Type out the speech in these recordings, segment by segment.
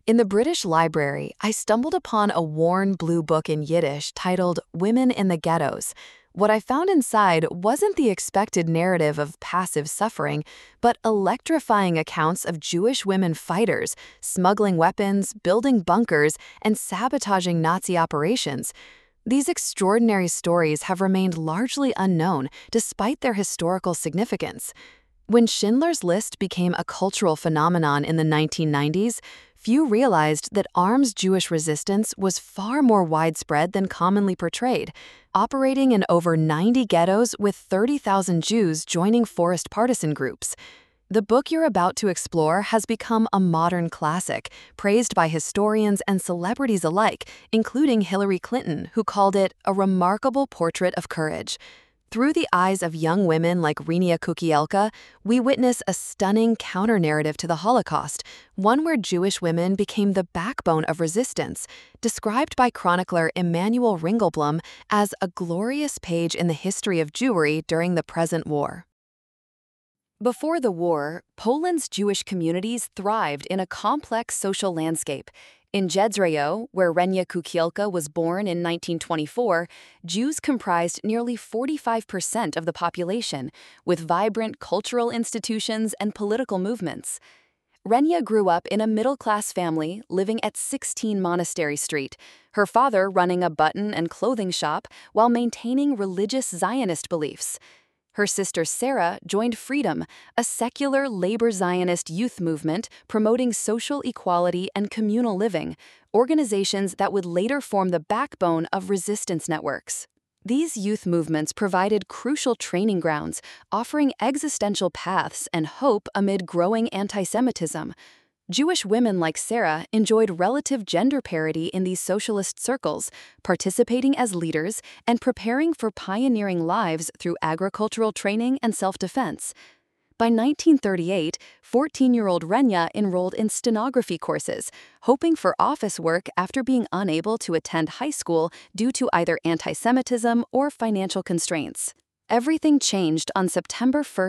In the British Library, I stumbled upon a worn blue book in Yiddish titled Women in the Ghettos. What I found inside wasn't the expected narrative of passive suffering, but electrifying accounts of Jewish women fighters, smuggling weapons, building bunkers, and sabotaging Nazi operations. These extraordinary stories have remained largely unknown despite their historical significance. When Schindler's List became a cultural phenomenon in the 1990s, few realized that armed Jewish resistance was far more widespread than commonly portrayed, operating in over 90 ghettos with 30,000 Jews joining forest partisan groups. The book you're about to explore has become a modern classic, praised by historians and celebrities alike, including Hillary Clinton, who called it a remarkable portrait of courage. Through the eyes of young women like Renia Kukielka, we witness a stunning counter-narrative to the Holocaust, one where Jewish women became the backbone of resistance, described by chronicler Emanuel Ringelblum as a glorious page in the history of Jewry during the present war. Before the war, Poland's Jewish communities thrived in a complex social landscape. In Jedzrejo, where Renia Kukielka was born in 1924, Jews comprised nearly 45% of the population, with vibrant cultural institutions and political movements. Renia grew up in a middle-class family living at 16 Monastery Street, her father running a button and clothing shop while maintaining religious Zionist beliefs. Her sister Sarah joined Freedom, a secular labor Zionist youth movement promoting social equality and communal living, organizations that would later form the backbone of resistance networks. These youth movements provided crucial training grounds, offering existential paths and hope amid growing anti-Semitism. Jewish women like Sarah enjoyed relative gender parity in these socialist circles, participating as leaders and preparing for pioneering lives through agricultural training and self-defense. By 1938, 14-year-old Renia enrolled in stenography courses, hoping for office work after being unable to attend high school due to either anti-Semitism or financial constraints. Everything changed on September 1,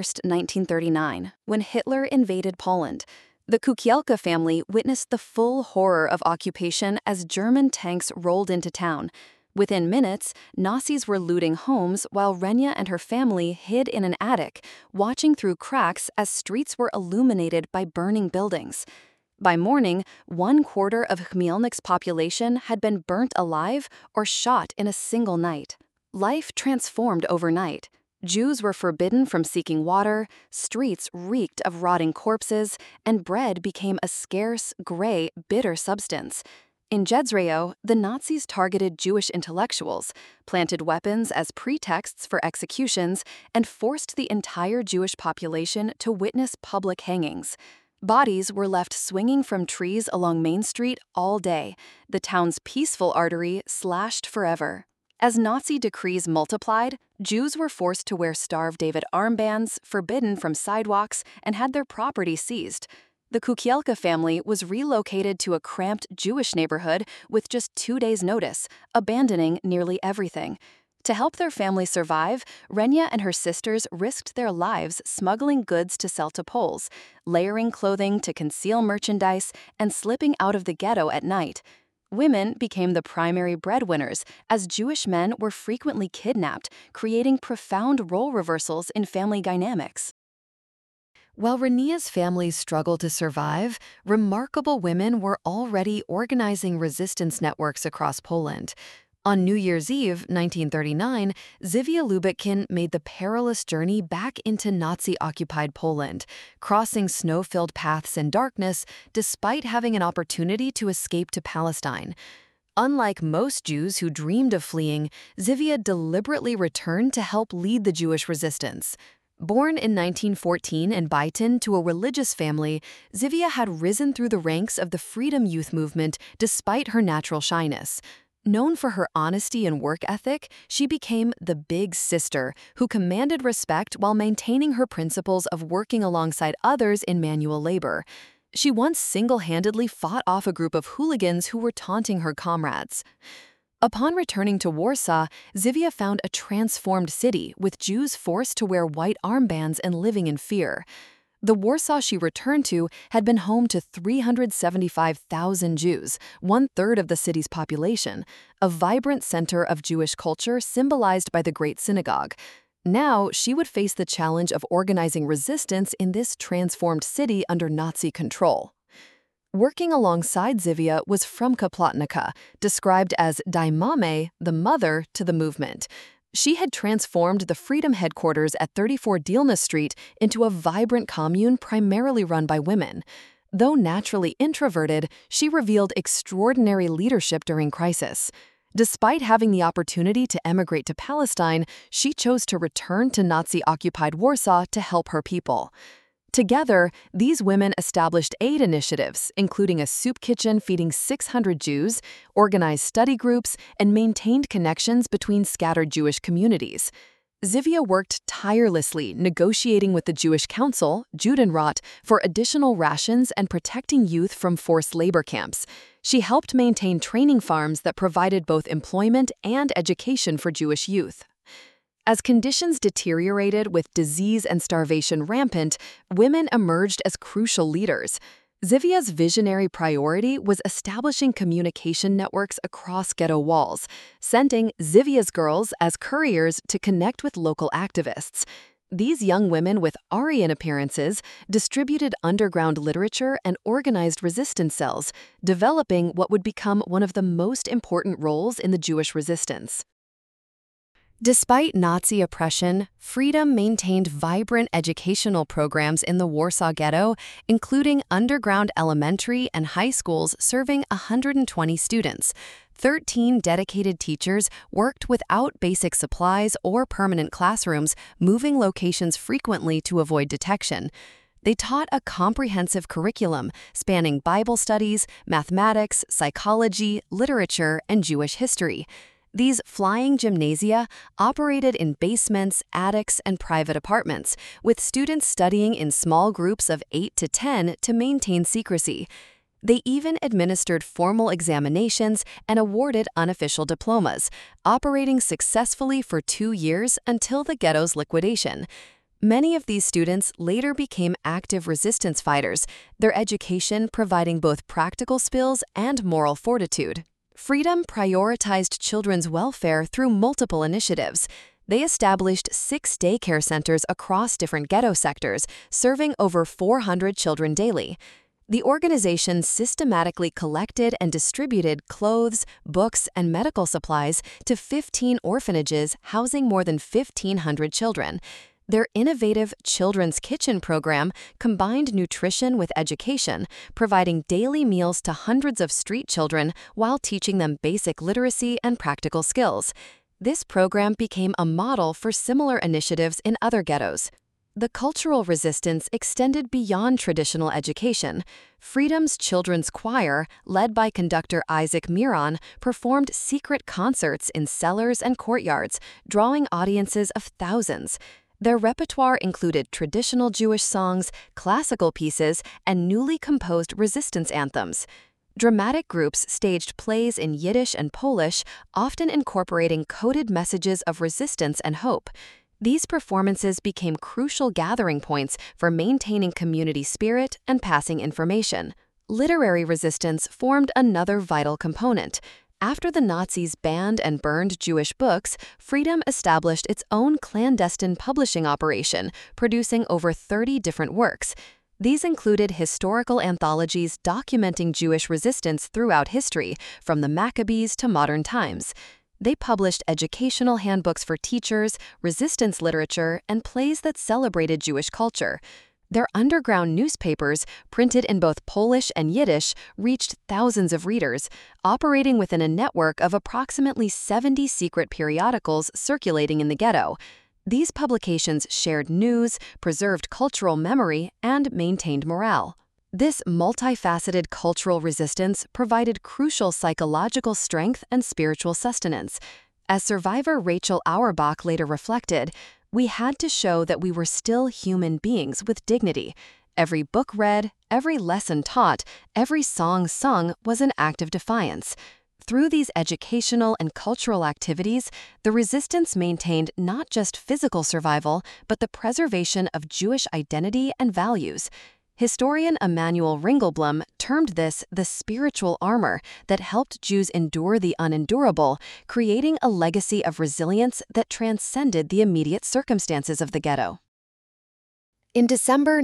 1939, when Hitler invaded Poland. The Kukielka family witnessed the full horror of occupation as German tanks rolled into town. Within minutes, Nazis were looting homes while Renia and her family hid in an attic, watching through cracks as streets were illuminated by burning buildings. By morning, 1/4 of Chmielnik's population had been burnt alive or shot in a single night. Life transformed overnight. Jews were forbidden from seeking water, streets reeked of rotting corpses, and bread became a scarce, gray, bitter substance. In Jedzrejo, the Nazis targeted Jewish intellectuals, planted weapons as pretexts for executions, and forced the entire Jewish population to witness public hangings. Bodies were left swinging from trees along Main Street all day, the town's peaceful artery slashed forever. As Nazi decrees multiplied, Jews were forced to wear Star of David armbands, forbidden from sidewalks, and had their property seized. The Kukielka family was relocated to a cramped Jewish neighborhood with just 2 days' notice, abandoning nearly everything. To help their family survive, Renia and her sisters risked their lives smuggling goods to sell to Poles, layering clothing to conceal merchandise, and slipping out of the ghetto at night. Women became the primary breadwinners, as Jewish men were frequently kidnapped, creating profound role reversals in family dynamics. While Renia's family struggled to survive, remarkable women were already organizing resistance networks across Poland. On New Year's Eve, 1939, Zivia Lubitkin made the perilous journey back into Nazi-occupied Poland, crossing snow-filled paths in darkness despite having an opportunity to escape to Palestine. Unlike most Jews who dreamed of fleeing, Zivia deliberately returned to help lead the Jewish resistance. Born in 1914 in Byton to a religious family, Zivia had risen through the ranks of the Freedom Youth movement despite her natural shyness. Known for her honesty and work ethic, she became the big sister who commanded respect while maintaining her principles of working alongside others in manual labor. She once single-handedly fought off a group of hooligans who were taunting her comrades. Upon returning to Warsaw, Zivia found a transformed city with Jews forced to wear white armbands and living in fear. The Warsaw she returned to had been home to 375,000 Jews, one-third of the city's population, a vibrant center of Jewish culture symbolized by the Great Synagogue. Now, she would face the challenge of organizing resistance in this transformed city under Nazi control. Working alongside Zivia was Frumka Plotnica, described as Die Mame, the mother to the movement. She had transformed the Freedom headquarters at 34 Dielna Street into a vibrant commune primarily run by women. Though naturally introverted, she revealed extraordinary leadership during crisis. Despite having the opportunity to emigrate to Palestine, she chose to return to Nazi-occupied Warsaw to help her people. Together, these women established aid initiatives, including a soup kitchen feeding 600 Jews, organized study groups, and maintained connections between scattered Jewish communities. Zivia worked tirelessly negotiating with the Jewish Council, Judenrat, for additional rations and protecting youth from forced labor camps. She helped maintain training farms that provided both employment and education for Jewish youth. As conditions deteriorated with disease and starvation rampant, women emerged as crucial leaders. Zivia's visionary priority was establishing communication networks across ghetto walls, sending Zivia's girls as couriers to connect with local activists. These young women with Aryan appearances distributed underground literature and organized resistance cells, developing what would become one of the most important roles in the Jewish resistance. Despite Nazi oppression, Freedom maintained vibrant educational programs in the Warsaw Ghetto, including underground elementary and high schools serving 120 students. 13 dedicated teachers worked without basic supplies or permanent classrooms, moving locations frequently to avoid detection. They taught a comprehensive curriculum spanning Bible studies, mathematics, psychology, literature, and Jewish history. These flying gymnasia operated in basements, attics, and private apartments, with students studying in small groups of 8 to 10 to maintain secrecy. They even administered formal examinations and awarded unofficial diplomas, operating successfully for 2 years until the ghetto's liquidation. Many of these students later became active resistance fighters, their education providing both practical skills and moral fortitude. Freedom prioritized children's welfare through multiple initiatives. They established 6 daycare centers across different ghetto sectors, serving over 400 children daily. The organization systematically collected and distributed clothes, books, and medical supplies to 15 orphanages housing more than 1,500 children. Their innovative Children's Kitchen program combined nutrition with education, providing daily meals to hundreds of street children while teaching them basic literacy and practical skills. This program became a model for similar initiatives in other ghettos. The cultural resistance extended beyond traditional education. Freedom's Children's Choir, led by conductor Isaac Miron, performed secret concerts in cellars and courtyards, drawing audiences of thousands. Their repertoire included traditional Jewish songs, classical pieces, and newly composed resistance anthems. Dramatic groups staged plays in Yiddish and Polish, often incorporating coded messages of resistance and hope. These performances became crucial gathering points for maintaining community spirit and passing information. Literary resistance formed another vital component. After the Nazis banned and burned Jewish books, Freedom established its own clandestine publishing operation, producing over 30 different works. These included historical anthologies documenting Jewish resistance throughout history, from the Maccabees to modern times. They published educational handbooks for teachers, resistance literature, and plays that celebrated Jewish culture. Their underground newspapers, printed in both Polish and Yiddish, reached thousands of readers, operating within a network of approximately 70 secret periodicals circulating in the ghetto. These publications shared news, preserved cultural memory, and maintained morale. This multifaceted cultural resistance provided crucial psychological strength and spiritual sustenance. As survivor Rachel Auerbach later reflected, "We had to show that we were still human beings with dignity. Every book read, every lesson taught, every song sung was an act of defiance." Through these educational and cultural activities, the resistance maintained not just physical survival, but the preservation of Jewish identity and values. Historian Emanuel Ringelblum termed this the spiritual armor that helped Jews endure the unendurable, creating a legacy of resilience that transcended the immediate circumstances of the ghetto. In December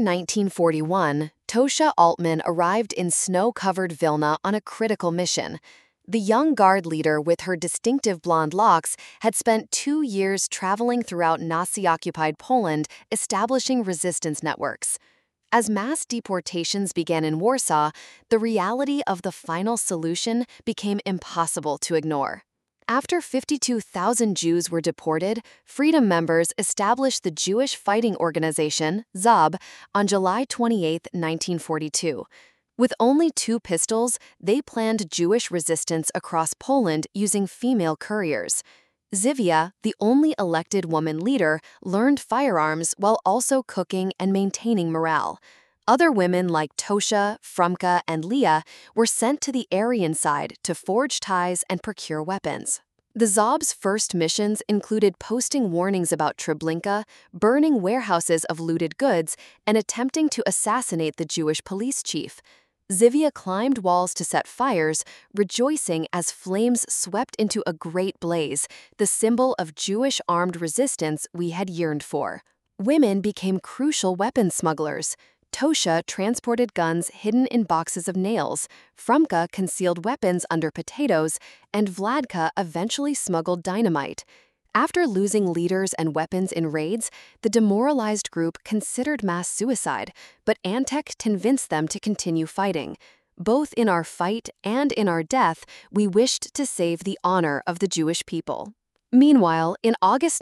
1941, Tosha Altman arrived in snow-covered Vilna on a critical mission. The young Guard leader with her distinctive blonde locks had spent 2 years traveling throughout Nazi-occupied Poland, establishing resistance networks. As mass deportations began in Warsaw, the reality of the final solution became impossible to ignore. After 52,000 Jews were deported, Freedom members established the Jewish Fighting Organization, ZOB, on July 28, 1942. With only 2 pistols, they planned Jewish resistance across Poland using female couriers. Zivia, the only elected woman leader, learned firearms while also cooking and maintaining morale. Other women like Tosha, Frumka, and Leah were sent to the Aryan side to forge ties and procure weapons. The Zob's first missions included posting warnings about Treblinka, burning warehouses of looted goods, and attempting to assassinate the Jewish police chief. Zivia climbed walls to set fires, rejoicing as flames swept into a great blaze, the symbol of Jewish armed resistance we had yearned for. Women became crucial weapon smugglers. Tosha transported guns hidden in boxes of nails, Frumka concealed weapons under potatoes, and Vladka eventually smuggled dynamite. After losing leaders and weapons in raids, the demoralized group considered mass suicide, but Antek convinced them to continue fighting. Both in our fight and in our death, we wished to save the honor of the Jewish people. Meanwhile, in August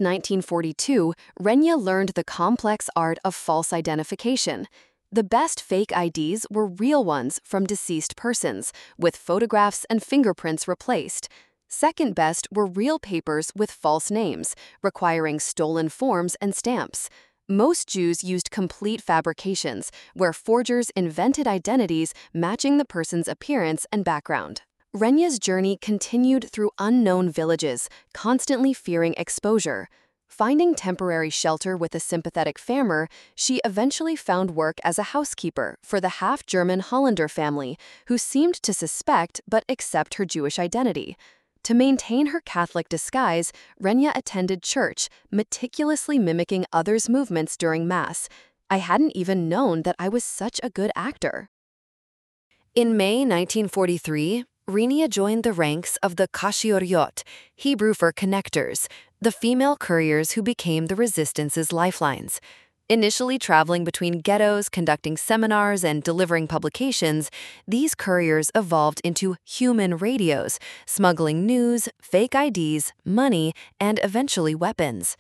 1942, Renya learned the complex art of false identification. The best fake IDs were real ones from deceased persons, with photographs and fingerprints replaced. Second best were real papers with false names, requiring stolen forms and stamps. Most Jews used complete fabrications, where forgers invented identities matching the person's appearance and background. Renya's journey continued through unknown villages, constantly fearing exposure. Finding temporary shelter with a sympathetic farmer, she eventually found work as a housekeeper for the half-German Hollander family, who seemed to suspect but accept her Jewish identity. To maintain her Catholic disguise, Renya attended church, meticulously mimicking others' movements during Mass. I hadn't even known that I was such a good actor. In May 1943, Renia joined the ranks of the Kashioriot, Hebrew for connectors, the female couriers who became the resistance's lifelines. Initially traveling between ghettos, conducting seminars, and delivering publications, these couriers evolved into human radios, smuggling news, fake IDs, money, and eventually weapons.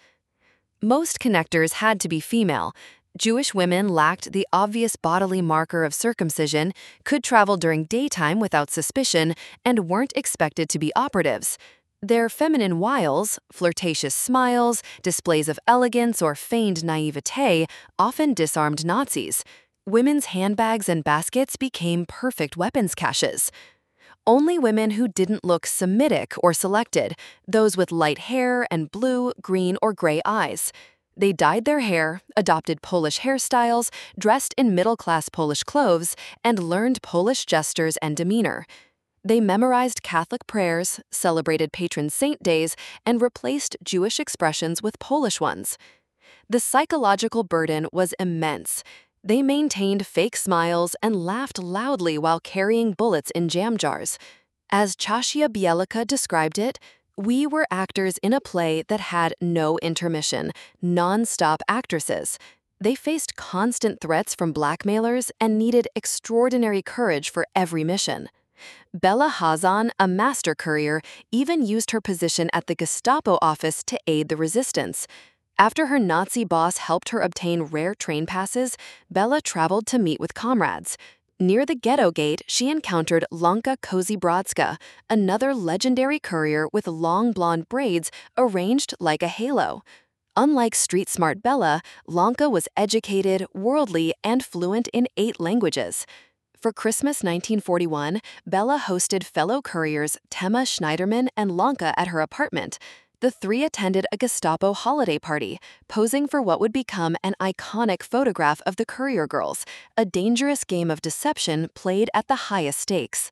Most connectors had to be female. Jewish women lacked the obvious bodily marker of circumcision, could travel during daytime without suspicion, and weren't expected to be operatives. Their feminine wiles, flirtatious smiles, displays of elegance, or feigned naivete often disarmed Nazis. Women's handbags and baskets became perfect weapons caches. Only women who didn't look Semitic or selected, those with light hair and blue, green, or gray eyes. They dyed their hair, adopted Polish hairstyles, dressed in middle-class Polish clothes, and learned Polish gestures and demeanor. They memorized Catholic prayers, celebrated patron saint days, and replaced Jewish expressions with Polish ones. The psychological burden was immense. They maintained fake smiles and laughed loudly while carrying bullets in jam jars. As Chashia Bielika described it, we were actors in a play that had no intermission, non-stop actresses. They faced constant threats from blackmailers and needed extraordinary courage for every mission. Bella Hazan, a master courier, even used her position at the Gestapo office to aid the resistance. After her Nazi boss helped her obtain rare train passes, Bella traveled to meet with comrades. Near the ghetto gate, she encountered Lanka Kozybrodska, another legendary courier with long blonde braids arranged like a halo. Unlike street-smart Bella, Lanka was educated, worldly, and fluent in 8 languages. For Christmas 1941, Bella hosted fellow couriers Temma Schneiderman and Lanka at her apartment. The three attended a Gestapo holiday party, posing for what would become an iconic photograph of the Courier Girls, a dangerous game of deception played at the highest stakes.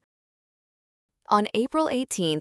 On April 18,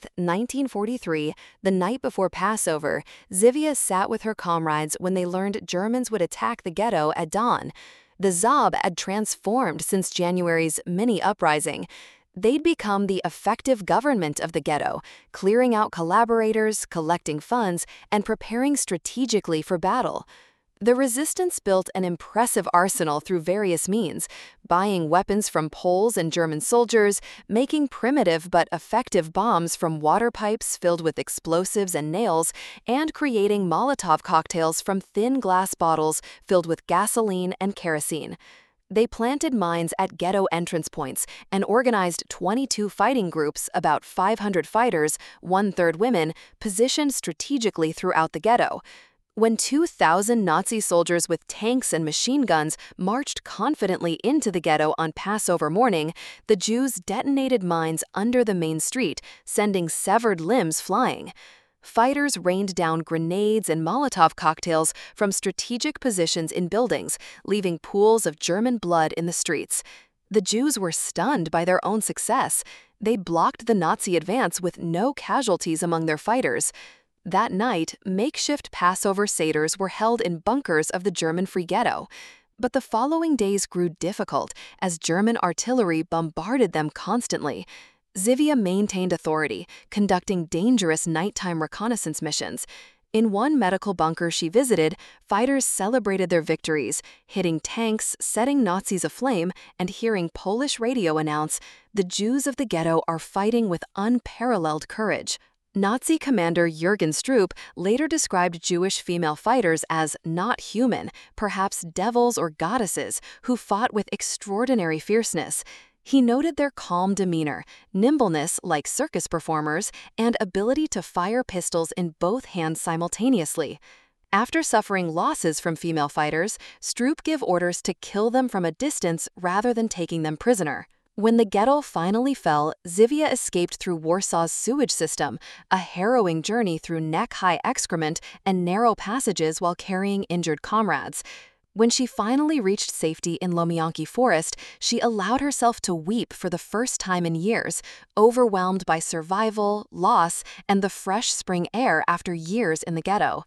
1943, the night before Passover, Zivia sat with her comrades when they learned Germans would attack the ghetto at dawn. The Zob had transformed since January's mini uprising. They'd become the effective government of the ghetto, clearing out collaborators, collecting funds, and preparing strategically for battle. The resistance built an impressive arsenal through various means, buying weapons from Poles and German soldiers, making primitive but effective bombs from water pipes filled with explosives and nails, and creating Molotov cocktails from thin glass bottles filled with gasoline and kerosene. They planted mines at ghetto entrance points and organized 22 fighting groups, about 500 fighters, one-third women, positioned strategically throughout the ghetto. When 2,000 Nazi soldiers with tanks and machine guns marched confidently into the ghetto on Passover morning, the Jews detonated mines under the main street, sending severed limbs flying. Fighters rained down grenades and Molotov cocktails from strategic positions in buildings, leaving pools of German blood in the streets. The Jews were stunned by their own success. They blocked the Nazi advance with no casualties among their fighters. That night, makeshift Passover seders were held in bunkers of the German Free Ghetto. But the following days grew difficult as German artillery bombarded them constantly. Zivia maintained authority, conducting dangerous nighttime reconnaissance missions. In one medical bunker she visited, fighters celebrated their victories, hitting tanks, setting Nazis aflame, and hearing Polish radio announce, "The Jews of the ghetto are fighting with unparalleled courage." Nazi commander Jürgen Stroop later described Jewish female fighters as not human, perhaps devils or goddesses, who fought with extraordinary fierceness. He noted their calm demeanor, nimbleness like circus performers, and ability to fire pistols in both hands simultaneously. After suffering losses from female fighters, Stroop gave orders to kill them from a distance rather than taking them prisoner. When the ghetto finally fell, Zivia escaped through Warsaw's sewage system, a harrowing journey through neck-high excrement and narrow passages while carrying injured comrades. When she finally reached safety in Lomianki Forest, she allowed herself to weep for the first time in years, overwhelmed by survival, loss, and the fresh spring air after years in the ghetto.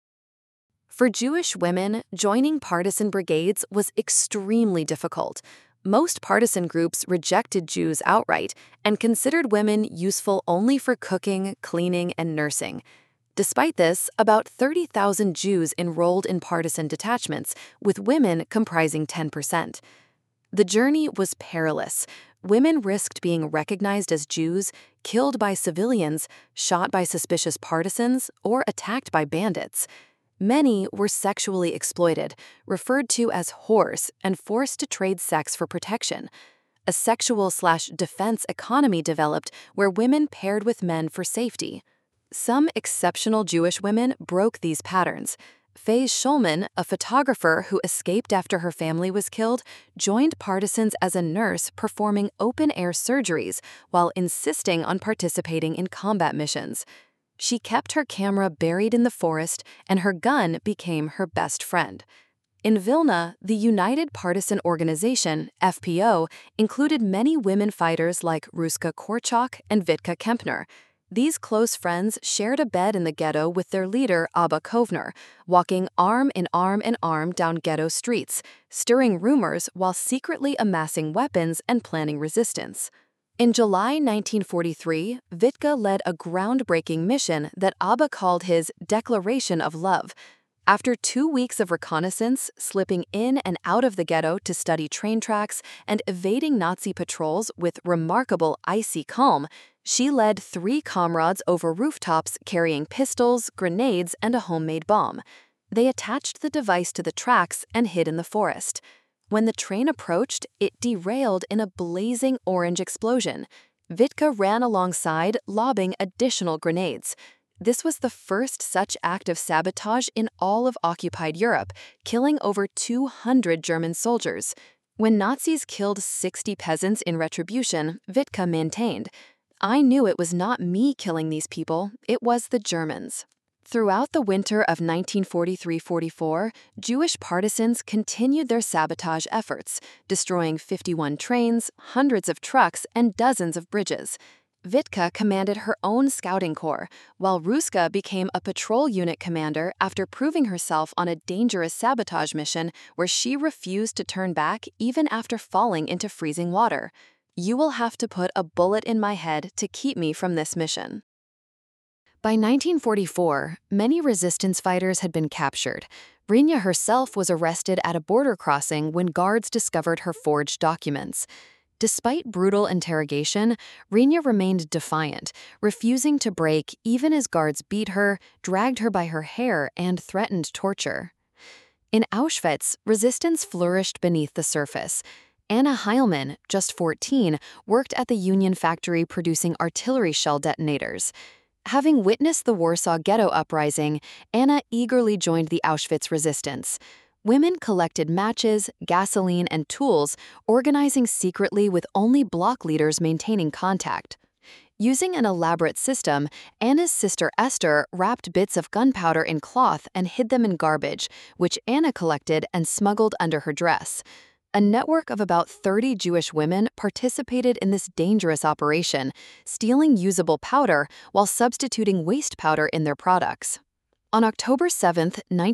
For Jewish women, joining partisan brigades was extremely difficult. Most partisan groups rejected Jews outright and considered women useful only for cooking, cleaning, and nursing. Despite this, about 30,000 Jews enrolled in partisan detachments, with women comprising 10%. The journey was perilous. Women risked being recognized as Jews, killed by civilians, shot by suspicious partisans, or attacked by bandits. Many were sexually exploited, referred to as whores, and forced to trade sex for protection. A sexual/defense economy developed where women paired with men for safety. Some exceptional Jewish women broke these patterns. Faye Schulman, a photographer who escaped after her family was killed, joined partisans as a nurse performing open-air surgeries while insisting on participating in combat missions. She kept her camera buried in the forest, and her gun became her best friend. In Vilna, the United Partisan Organization, FPO, included many women fighters like Ruska Korchak and Vitka Kempner. These close friends shared a bed in the ghetto with their leader, Abba Kovner, walking arm in arm down ghetto streets, stirring rumors while secretly amassing weapons and planning resistance. In July 1943, Vitka led a groundbreaking mission that Abba called his Declaration of Love. After 2 weeks of reconnaissance, slipping in and out of the ghetto to study train tracks, and evading Nazi patrols with remarkable icy calm, she led 3 comrades over rooftops carrying pistols, grenades, and a homemade bomb. They attached the device to the tracks and hid in the forest. When the train approached, it derailed in a blazing orange explosion. Vitka ran alongside, lobbing additional grenades. This was the first such act of sabotage in all of occupied Europe, killing over 200 German soldiers. When Nazis killed 60 peasants in retribution, Wittke maintained, "I knew it was not me killing these people, it was the Germans." Throughout the winter of 1943–44, Jewish partisans continued their sabotage efforts, destroying 51 trains, hundreds of trucks, and dozens of bridges. Wittke commanded her own scouting corps, while Ruska became a patrol unit commander after proving herself on a dangerous sabotage mission where she refused to turn back even after falling into freezing water. "You will have to put a bullet in my head to keep me from this mission." By 1944, many resistance fighters had been captured. Rinja herself was arrested at a border crossing when guards discovered her forged documents. Despite brutal interrogation, Rinja remained defiant, refusing to break even as guards beat her, dragged her by her hair, and threatened torture. In Auschwitz, resistance flourished beneath the surface. Anna Heilmann, just 14, worked at the Union factory producing artillery shell detonators. Having witnessed the Warsaw Ghetto Uprising, Anna eagerly joined the Auschwitz resistance. Women collected matches, gasoline, and tools, organizing secretly with only block leaders maintaining contact. Using an elaborate system, Anna's sister Esther wrapped bits of gunpowder in cloth and hid them in garbage, which Anna collected and smuggled under her dress. A network of about 30 Jewish women participated in this dangerous operation, stealing usable powder while substituting waste powder in their products. On October 7,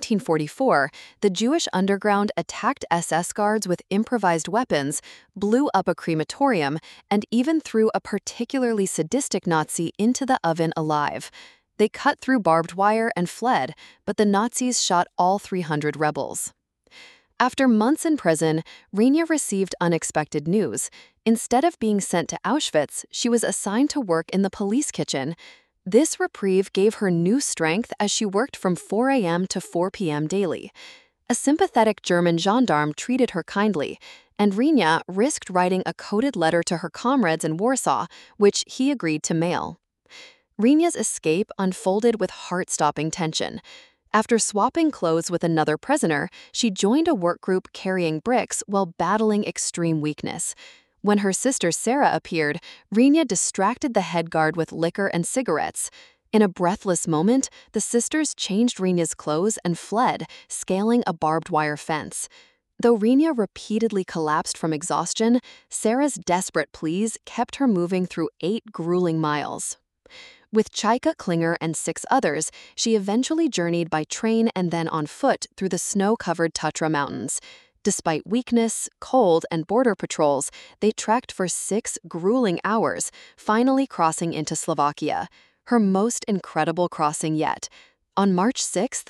1944, the Jewish underground attacked SS guards with improvised weapons, blew up a crematorium, and even threw a particularly sadistic Nazi into the oven alive. They cut through barbed wire and fled, but the Nazis shot all 300 rebels. After months in prison, Rinja received unexpected news. Instead of being sent to Auschwitz, she was assigned to work in the police kitchen. This reprieve gave her new strength as she worked from 4 a.m. to 4 p.m. daily. A sympathetic German gendarme treated her kindly, and Rinja risked writing a coded letter to her comrades in Warsaw, which he agreed to mail. Rinja's escape unfolded with heart-stopping tension. After swapping clothes with another prisoner, she joined a work group carrying bricks while battling extreme weakness. When her sister Sarah appeared, Rinja distracted the head guard with liquor and cigarettes. In a breathless moment, the sisters changed Rinja's clothes and fled, scaling a barbed wire fence. Though Rinja repeatedly collapsed from exhaustion, Sarah's desperate pleas kept her moving through 8 grueling miles. With Chaika Klinger and 6 others, she eventually journeyed by train and then on foot through the snow-covered Tatra Mountains. Despite weakness, cold, and border patrols, they trekked for 6 grueling hours, finally crossing into Slovakia, her most incredible crossing yet. On March 6,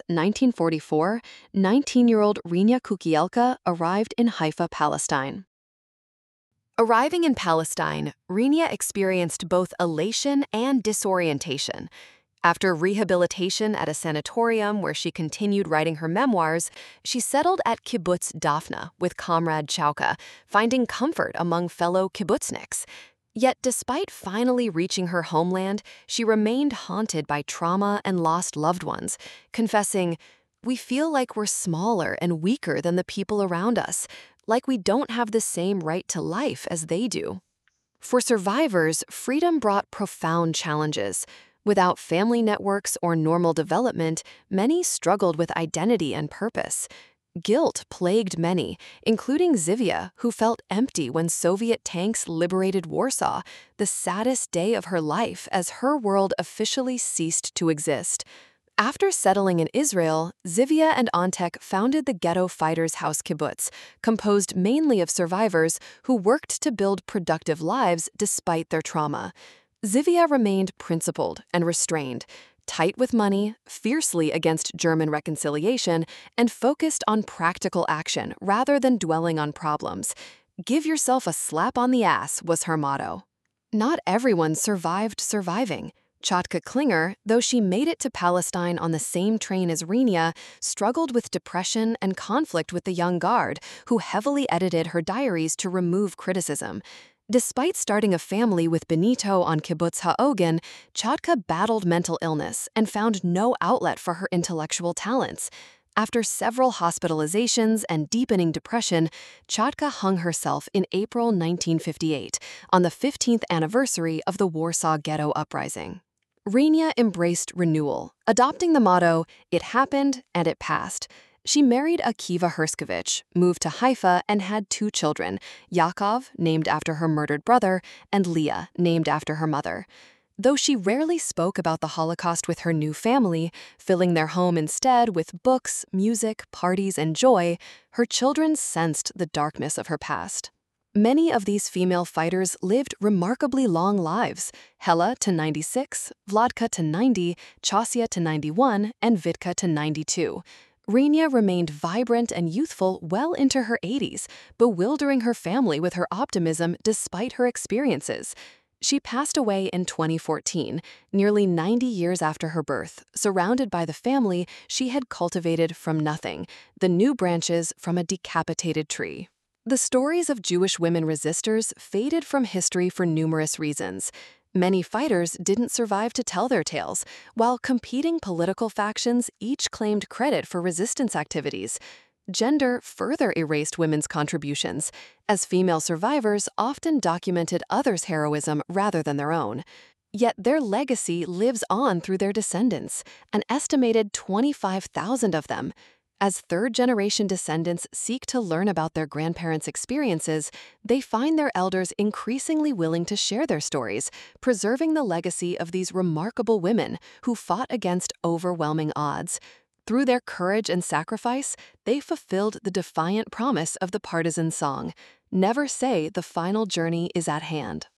1944, 19-year-old Rinja Kukielka arrived in Haifa, Palestine. Arriving in Palestine, Rinja experienced both elation and disorientation. After rehabilitation at a sanatorium where she continued writing her memoirs, she settled at Kibbutz Dafna with comrade Chauka, finding comfort among fellow kibbutzniks. Yet despite finally reaching her homeland, she remained haunted by trauma and lost loved ones, confessing, "We feel like we're smaller and weaker than the people around us, like we don't have the same right to life as they do." For survivors, freedom brought profound challenges. Without family networks or normal development, many struggled with identity and purpose. Guilt plagued many, including Zivia, who felt empty when Soviet tanks liberated Warsaw, the saddest day of her life as her world officially ceased to exist. After settling in Israel, Zivia and Antek founded the Ghetto Fighters House Kibbutz, composed mainly of survivors who worked to build productive lives despite their trauma. Zivia remained principled and restrained, tight with money, fiercely against German reconciliation, and focused on practical action rather than dwelling on problems. "Give yourself a slap on the ass" was her motto. Not everyone survived surviving. Chatka Klinger, though she made it to Palestine on the same train as Rinja, struggled with depression and conflict with the young guard, who heavily edited her diaries to remove criticism. Despite starting a family with Benito on Kibbutz Ha'ogen, Chatka battled mental illness and found no outlet for her intellectual talents. After several hospitalizations and deepening depression, Chatka hung herself in April 1958, on the 15th anniversary of the Warsaw Ghetto Uprising. Rania embraced renewal, adopting the motto, "It happened and it passed." She married Akiva Herskovich, moved to Haifa, and had 2 children, Yaakov, named after her murdered brother, and Leah, named after her mother. Though she rarely spoke about the Holocaust with her new family, filling their home instead with books, music, parties, and joy, her children sensed the darkness of her past. Many of these female fighters lived remarkably long lives: Hella to 96, Vladka to 90, Chasia to 91, and Vitka to 92. Rania remained vibrant and youthful well into her 80s, bewildering her family with her optimism despite her experiences. She passed away in 2014, nearly 90 years after her birth, surrounded by the family she had cultivated from nothing, the new branches from a decapitated tree. The stories of Jewish women resistors faded from history for numerous reasons. Many fighters didn't survive to tell their tales, while competing political factions each claimed credit for resistance activities. Gender further erased women's contributions, as female survivors often documented others' heroism rather than their own. Yet their legacy lives on through their descendants, an estimated 25,000 of them. As third-generation descendants seek to learn about their grandparents' experiences, they find their elders increasingly willing to share their stories, preserving the legacy of these remarkable women who fought against overwhelming odds. Through their courage and sacrifice, they fulfilled the defiant promise of the partisan song, "Never say the final journey is at hand."